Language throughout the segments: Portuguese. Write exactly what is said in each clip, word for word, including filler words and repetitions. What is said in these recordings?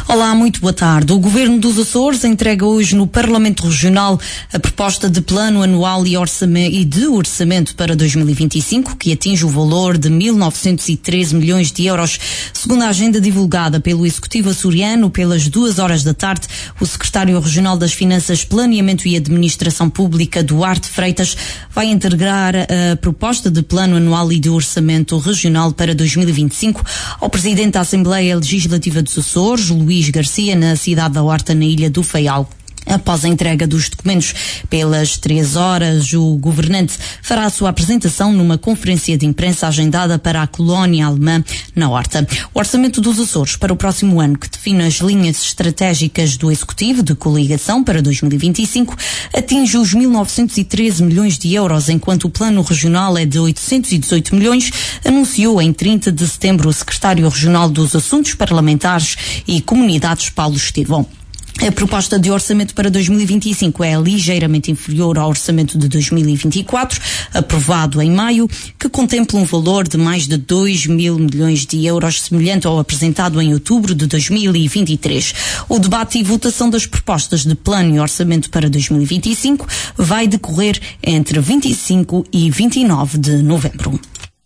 Olá, muito boa tarde. O Governo dos Açores entrega hoje no Parlamento Regional a proposta de plano anual e, orçamento, e de orçamento para dois mil e vinte e cinco, que atinge o valor de mil novecentos e treze milhões de euros. Segundo a agenda divulgada pelo Executivo açoriano, pelas duas horas da tarde, o Secretário Regional das Finanças, Planeamento e Administração Pública, Duarte Freitas, vai integrar a proposta de plano anual e de orçamento regional para dois mil e vinte e cinco ao Presidente da Assembleia Legislativa dos Açores, Luís Garcia, na cidade da Horta, na Ilha do Faial. Após a entrega dos documentos pelas três horas, o governante fará a sua apresentação numa conferência de imprensa agendada para a colónia alemã na Horta. O Orçamento dos Açores para o próximo ano, que define as linhas estratégicas do Executivo de coligação para dois mil e vinte e cinco, atinge os mil novecentos e treze milhões de euros, enquanto o plano regional é de oitocentos e dezoito milhões, anunciou em trinta de setembro o Secretário Regional dos Assuntos Parlamentares e Comunidades, Paulo Estevão. A proposta de orçamento para dois mil e vinte e cinco é ligeiramente inferior ao orçamento de dois mil e vinte e quatro, aprovado em maio, que contempla um valor de mais de dois mil milhões de euros, semelhante ao apresentado em outubro de dois mil e vinte e três. O debate e votação das propostas de plano e orçamento para dois mil e vinte e cinco vai decorrer entre vinte e cinco e vinte e nove de novembro.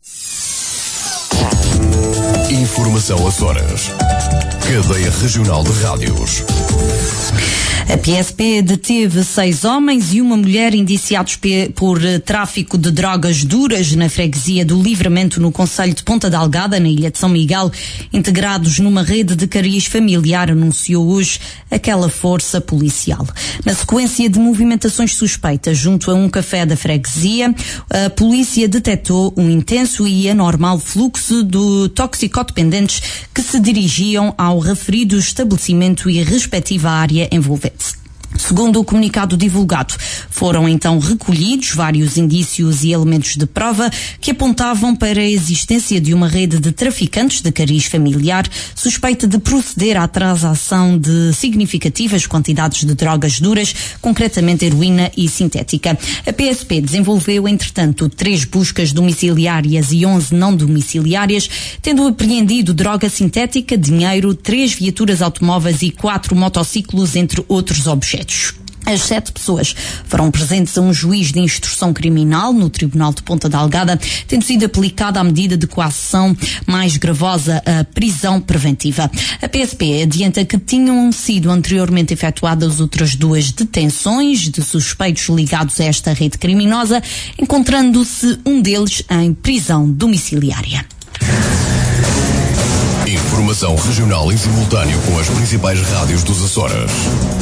Informação Açores. Cadeia Regional de Rádios. A P S P deteve seis homens e uma mulher indiciados por tráfico de drogas duras na freguesia do Livramento, no concelho de Ponta Delgada, na Ilha de São Miguel, integrados numa rede de cariz familiar, anunciou hoje aquela força policial. Na sequência de movimentações suspeitas junto a um café da freguesia, a polícia detectou um intenso e anormal fluxo de toxicodependentes que se dirigiam ao referido estabelecimento e respectiva área envolvente. Segundo o comunicado divulgado, foram então recolhidos vários indícios e elementos de prova que apontavam para a existência de uma rede de traficantes de cariz familiar suspeita de proceder à transação de significativas quantidades de drogas duras, concretamente heroína e sintética. A P S P desenvolveu, entretanto, três buscas domiciliárias e onze não domiciliárias, tendo apreendido droga sintética, dinheiro, três viaturas automóveis e quatro motociclos, entre outros objetos. As sete pessoas foram presentes a um juiz de instrução criminal no Tribunal de Ponta Delgada, tendo sido aplicada a medida de coação mais gravosa, a prisão preventiva. A P S P adianta que tinham sido anteriormente efetuadas outras duas detenções de suspeitos ligados a esta rede criminosa, encontrando-se um deles em prisão domiciliária. Informação regional em simultâneo com as principais rádios dos Açores.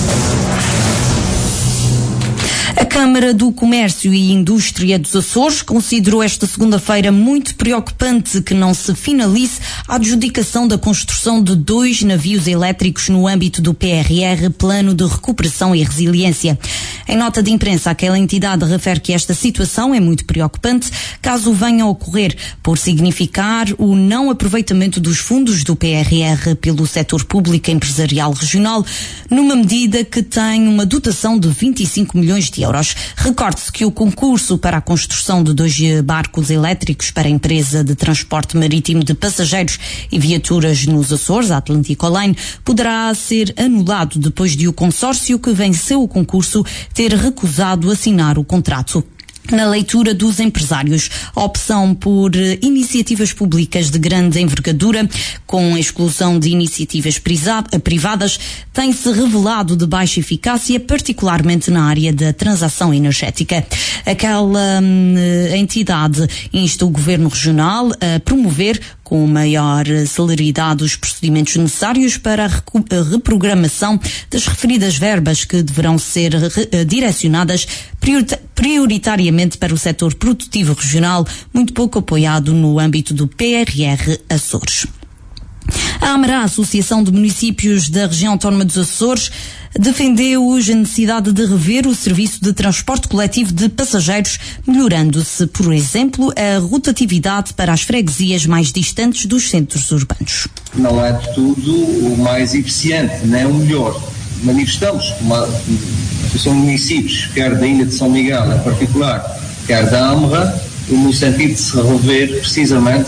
A Câmara do Comércio e Indústria dos Açores considerou esta segunda-feira muito preocupante que não se finalize a adjudicação da construção de dois navios elétricos no âmbito do P R R, Plano de Recuperação e Resiliência. Em nota de imprensa, aquela entidade refere que esta situação é muito preocupante caso venha a ocorrer, por significar o não aproveitamento dos fundos do P R R pelo setor público empresarial regional, numa medida que tem uma dotação de vinte e cinco milhões de euros. Recorde-se que o concurso para a construção de dois barcos elétricos para a empresa de transporte marítimo de passageiros e viaturas nos Açores, a Atlantic Line, poderá ser anulado depois de o consórcio que venceu o concurso ter recusado assinar o contrato. Na leitura dos empresários, a opção por iniciativas públicas de grande envergadura, com exclusão de iniciativas privadas, tem-se revelado de baixa eficácia, particularmente na área da transação energética. Aquela hum, entidade insta o Governo Regional a promover com maior celeridade os procedimentos necessários para a reprogramação das referidas verbas, que deverão ser direcionadas prioritariamente para o setor produtivo regional, muito pouco apoiado no âmbito do P R R Açores. A AMRA, a Associação de Municípios da Região Autónoma dos Açores, defendeu hoje a necessidade de rever o serviço de transporte coletivo de passageiros, melhorando-se, por exemplo, a rotatividade para as freguesias mais distantes dos centros urbanos. Não é de tudo o mais eficiente, nem o melhor. Manifestamos uma associação de municípios, quer da Ilha de São Miguel em particular, quer da AMRA, no sentido de se rever precisamente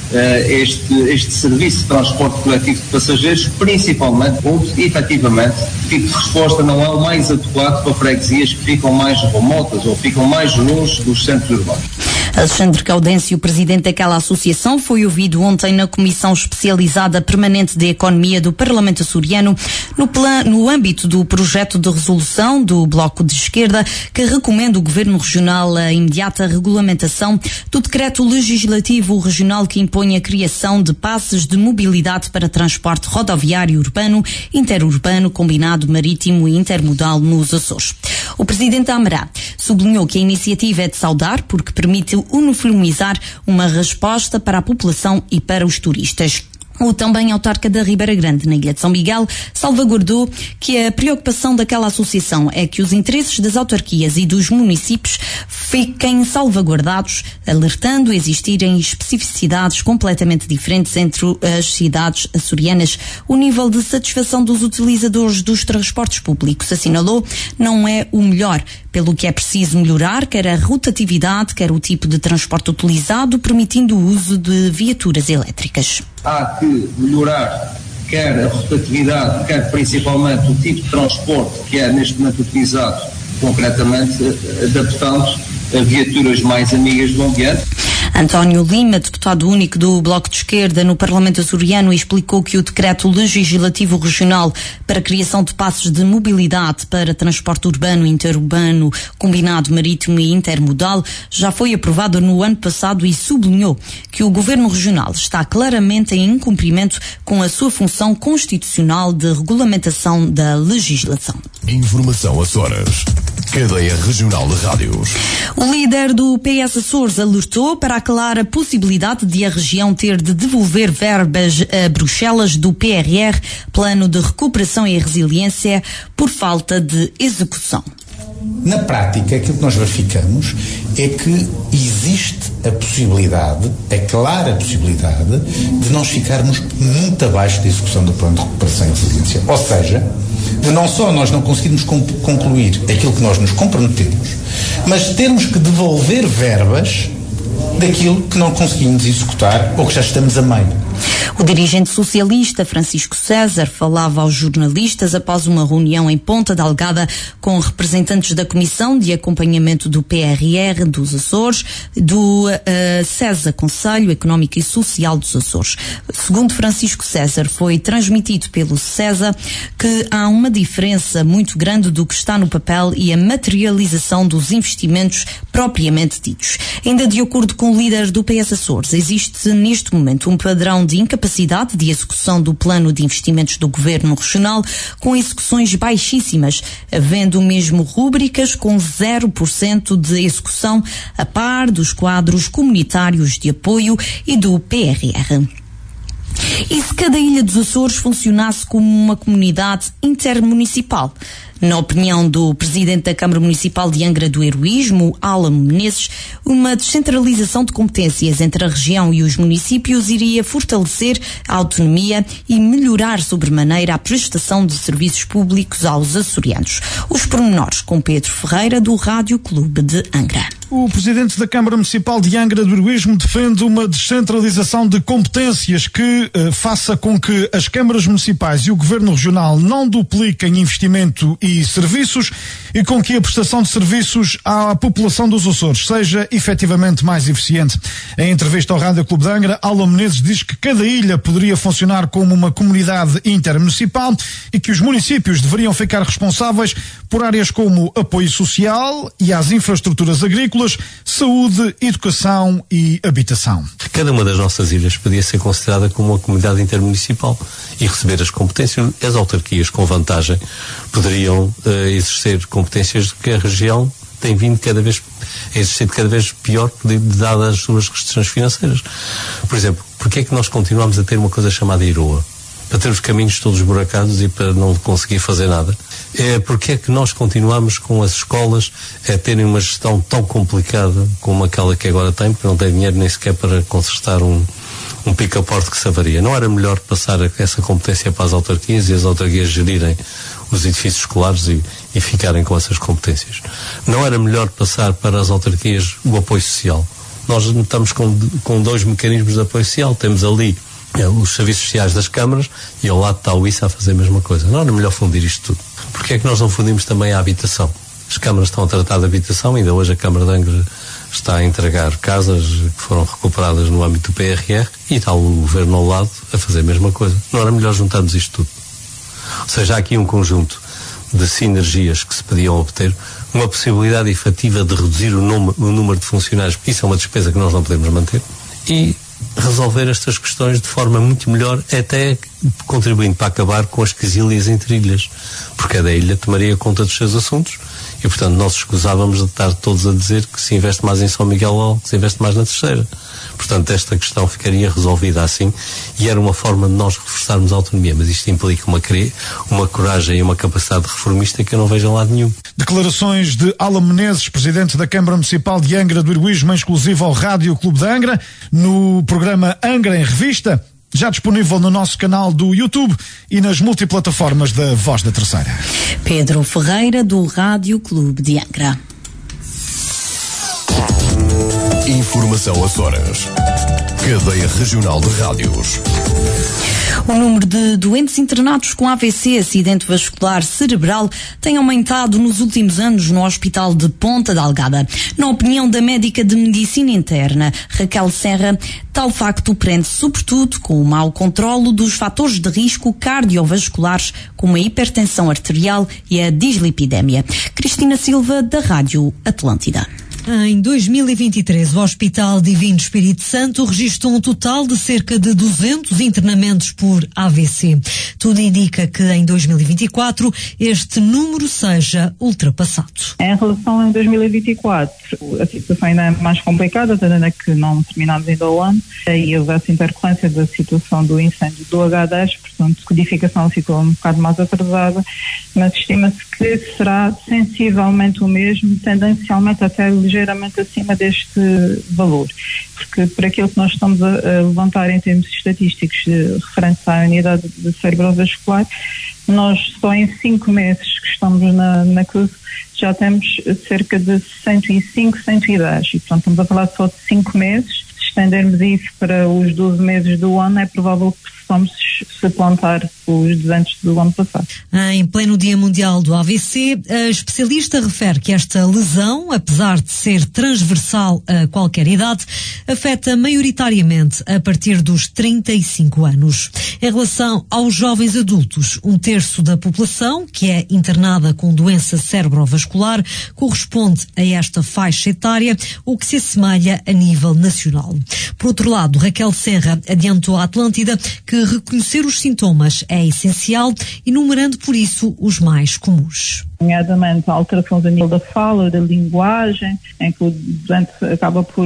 este, este serviço de transporte coletivo de passageiros, principalmente onde, efetivamente, o tipo de resposta não é o mais adequado para freguesias que ficam mais remotas ou ficam mais longe dos centros urbanos. Alexandre Gaudêncio, presidente daquela associação, foi ouvido ontem na Comissão Especializada Permanente de Economia do Parlamento Açoriano no, plan, no âmbito do projeto de resolução do Bloco de Esquerda que recomenda o Governo Regional a imediata regulamentação do decreto legislativo regional que impõe a criação de passes de mobilidade para transporte rodoviário urbano, interurbano, combinado marítimo e intermodal nos Açores. O presidente da AMRA sublinhou que a iniciativa é de saudar porque permite uniformizar uma resposta para a população e para os turistas. O também autarca da Ribeira Grande, na Ilha de São Miguel, salvaguardou que a preocupação daquela associação é que os interesses das autarquias e dos municípios fiquem salvaguardados, alertando existirem especificidades completamente diferentes entre as cidades açorianas. O nível de satisfação dos utilizadores dos transportes públicos, assinalou, não é o melhor, pelo que é preciso melhorar quer a rotatividade, quer o tipo de transporte utilizado, permitindo o uso de viaturas elétricas. Há que melhorar quer a rotatividade, quer principalmente o tipo de transporte que é neste momento utilizado, concretamente adaptando a viaturas mais amigas do ambiente. António Lima, deputado único do Bloco de Esquerda no Parlamento Açoriano, explicou que o decreto legislativo regional para a criação de passos de mobilidade para transporte urbano, interurbano, combinado marítimo e intermodal já foi aprovado no ano passado e sublinhou que o Governo Regional está claramente em incumprimento com a sua função constitucional de regulamentação da legislação. Informação Açores. Cadeia Regional de Rádios. O líder do P S Açores alertou para a clara possibilidade de a região ter de devolver verbas a Bruxelas do P R R, Plano de Recuperação e Resiliência, por falta de execução. Na prática, aquilo que nós verificamos é que existe a possibilidade, a clara possibilidade, de nós ficarmos muito abaixo da execução do Plano de Recuperação e Resiliência. Ou seja, de não só nós não conseguirmos concluir aquilo que nós nos comprometemos, mas termos que devolver verbas daquilo que não conseguimos executar ou que já estamos a meio. O dirigente socialista Francisco César falava aos jornalistas após uma reunião em Ponta Delgada com representantes da Comissão de Acompanhamento do P R R dos Açores, do uh, César, Conselho Económico e Social dos Açores. Segundo Francisco César, foi transmitido pelo César que há uma diferença muito grande do que está no papel e a materialização dos investimentos propriamente ditos. Ainda de acordo com o líder do P S Açores, existe neste momento um padrão de incapacidade de execução do plano de investimentos do Governo Regional com execuções baixíssimas, havendo mesmo rúbricas com zero por cento de execução a par dos quadros comunitários de apoio e do P R R. E se cada ilha dos Açores funcionasse como uma comunidade intermunicipal? Na opinião do presidente da Câmara Municipal de Angra do Heroísmo, Álamo Menezes, uma descentralização de competências entre a região e os municípios iria fortalecer a autonomia e melhorar sobremaneira a prestação de serviços públicos aos açorianos. Os pormenores com Pedro Ferreira, do Rádio Clube de Angra. O presidente da Câmara Municipal de Angra do Heroísmo defende uma descentralização de competências que eh, faça com que as câmaras municipais e o governo regional não dupliquem investimento e serviços e com que a prestação de serviços à população dos Açores seja efetivamente mais eficiente. Em entrevista ao Rádio Clube de Angra, Álamo Menezes diz que cada ilha poderia funcionar como uma comunidade intermunicipal e que os municípios deveriam ficar responsáveis por áreas como apoio social e às infraestruturas agrícolas, saúde, educação e habitação. Cada uma das nossas ilhas podia ser considerada como uma comunidade intermunicipal e receber as competências. As autarquias, com vantagem, poderiam uh, exercer competências que a região tem vindo cada vez a exercer cada vez pior, dadas as suas restrições financeiras. Por exemplo, porque é que nós continuamos a ter uma coisa chamada I R O A? Para ter os caminhos todos buracados e para não conseguir fazer nada. É porque é que nós continuamos com as escolas a terem uma gestão tão complicada como aquela que agora tem, porque não tem dinheiro nem sequer para consertar um, um picaporte que se avaria. Não era melhor passar essa competência para as autarquias e as autarquias gerirem os edifícios escolares e, e ficarem com essas competências? Não era melhor passar para as autarquias o apoio social? nós estamos com, com dois mecanismos de apoio social. Temos ali é, os serviços sociais das câmaras e ao lado está o I S A a fazer a mesma coisa. Não é melhor fundir isto tudo. Porque é que nós não fundimos também a habitação? As câmaras estão a tratar de habitação, ainda hoje a Câmara de Angra está a entregar casas que foram recuperadas no âmbito do P R R e está o Governo ao lado a fazer a mesma coisa. Não era melhor juntarmos isto tudo? Ou seja, há aqui um conjunto de sinergias que se podiam obter, uma possibilidade efetiva de reduzir o, nome, o número de funcionários, porque isso é uma despesa que nós não podemos manter, e resolver estas questões de forma muito melhor, até contribuindo para acabar com as quesílias entre ilhas, porque cada ilha tomaria conta dos seus assuntos e, portanto, nós escusávamos de estar todos a dizer que se investe mais em São Miguel ou que se investe mais na Terceira. Portanto, esta questão ficaria resolvida assim e era uma forma de nós reforçarmos a autonomia, mas isto implica uma, uma coragem e uma capacidade reformista que eu não vejo em lado nenhum. Declarações de Alan Menezes, presidente da Câmara Municipal de Angra do Heroísmo, exclusivo ao Rádio Clube de Angra, no programa Angra em Revista, já disponível no nosso canal do YouTube e nas multiplataformas da Voz da Terceira. Pedro Ferreira, do Rádio Clube de Angra. Informação Açores. Cadeia Regional de Rádios. O número de doentes internados com A V C, acidente vascular cerebral, tem aumentado nos últimos anos no Hospital de Ponta Delgada. Na opinião da médica de Medicina Interna, Raquel Serra, tal facto prende-se sobretudo com o mau controlo dos fatores de risco cardiovasculares, como a hipertensão arterial e a dislipidemia. Cristina Silva, da Rádio Atlântida. Em dois mil e vinte e três, o Hospital Divino Espírito Santo registrou um total de cerca de duzentos internamentos por A V C. Tudo indica que em dois mil e vinte e quatro este número seja ultrapassado. Em relação a dois mil e vinte e quatro, a situação ainda é mais complicada, tendo ainda que não terminamos ainda o ano, e houve essa intercorrência da situação do incêndio do H dez, portanto, a codificação ficou um bocado mais atrasada, mas estima-se que será sensivelmente o mesmo, tendencialmente até ligeiramente acima deste valor, porque por aquilo que nós estamos a, a levantar em termos estatísticos referentes à unidade de cerebrovascular, nós só em cinco meses que estamos na, na cruz já temos cerca de cento e cinco, cento e dez, e portanto estamos a falar só de cinco meses. Se estendermos isso para os doze meses do ano, é provável que possamos suplantar os duzentos do ano passado. Em pleno Dia Mundial do A V C, a especialista refere que esta lesão, apesar de ser transversal a qualquer idade, afeta maioritariamente a partir dos trinta e cinco anos. Em relação aos jovens adultos, um terço da população que é internada com doença cerebrovascular corresponde a esta faixa etária, o que se assemelha a nível nacional. Por outro lado, Raquel Serra adiantou à Atlântida que reconhecer os sintomas é essencial, enumerando por isso os mais comuns. Nomeadamente alterações a nível da fala, da linguagem, em que o doente acaba por,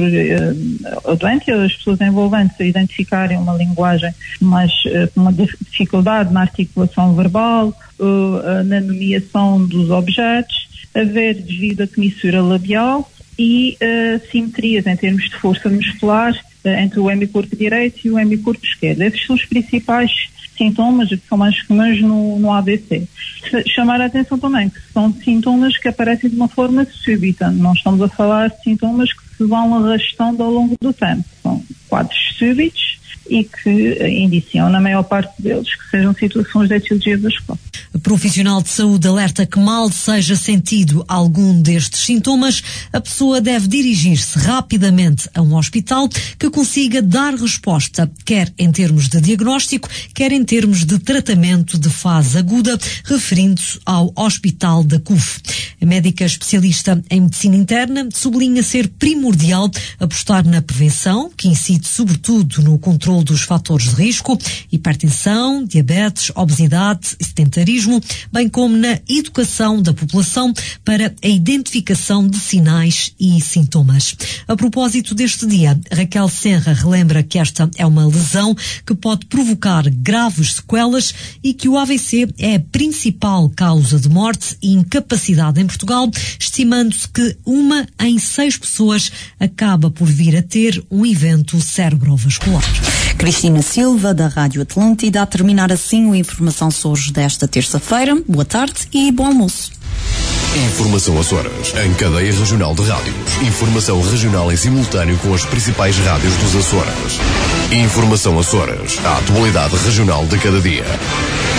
uh, o doente e as pessoas envolventes a identificarem uma linguagem mais, uh, uma dificuldade na articulação verbal, uh, na nomeação dos objetos, haver desvio da comissura labial e uh, simetrias em termos de força muscular uh, entre o hemicorpo direito e o hemicorpo esquerdo. Esses são os principais sintomas que são mais comuns no, no A V C. Chamar a atenção também que são sintomas que aparecem de uma forma súbita. Não estamos a falar de sintomas que se vão arrastando ao longo do tempo. São quadros súbitos e que indiciam, na maior parte deles, que sejam situações de etiologia vascular. O profissional de saúde alerta que mal seja sentido algum destes sintomas, a pessoa deve dirigir-se rapidamente a um hospital que consiga dar resposta, quer em termos de diagnóstico, quer em termos de tratamento de fase aguda, referindo-se ao Hospital da C U F. A médica especialista em medicina interna sublinha ser primordial apostar na prevenção, que incide sobretudo no controle dos fatores de risco, hipertensão, diabetes, obesidade e sedentarismo, bem como na educação da população para a identificação de sinais e sintomas. A propósito deste dia, Raquel Serra relembra que esta é uma lesão que pode provocar graves sequelas e que o A V C é a principal causa de morte e incapacidade em Portugal, estimando-se que uma em seis pessoas acaba por vir a ter um evento cerebrovascular. Cristina Silva, da Rádio Atlântida, a terminar assim o Informação Açores desta terça-feira. Boa tarde e bom almoço. Informação Açores, em cadeia regional de rádios. Informação regional em simultâneo com as principais rádios dos Açores. Informação Açores, a atualidade regional de cada dia.